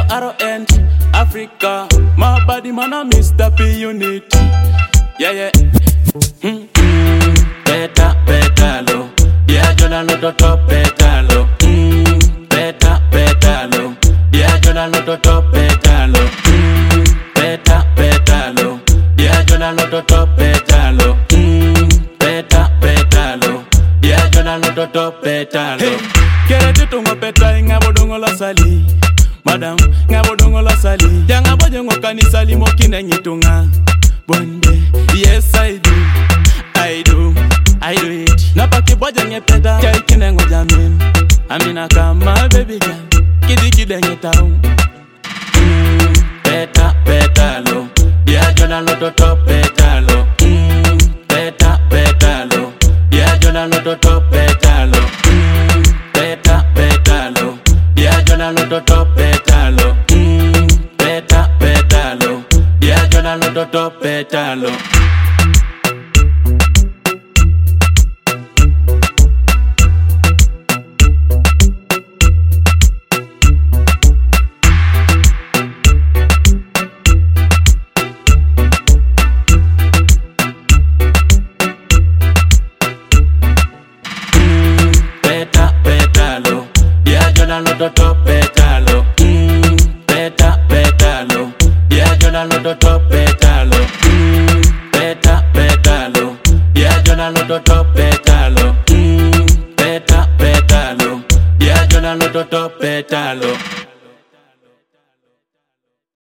LRN, Africa. My body man a Mr. P unit. Yeah, yeah. Beta, petalo. Yeah, Jonah no top petalo. Beta, petalo. Yeah, Jonah no top petalo. Beta, petalo. Yeah, Jonah no top petalo. Beta, petalo. Yeah, Jonah no top petalo. Kere tu tungo peta inga bodongo la sali. Madam, nga bodongo la sali. Yanga bojongo kanisa limo kine nyitunga. Bonde, yes I do, I do it. Napaki boja nye peta, kia ikine ngoja min. Amina kama baby girl, kidi kide nye taun. Peta, petalo, dia Jonah no top petalo. Peta, petalo, dia Jonah no top petalo. Peta, petalo, dia Jonah no top petalo. Peta, petalo, dia Jonah no top petalo. Peta, petalo, dia Jonah no top petalo. Peta, petalo, dia Jonah no top petalo.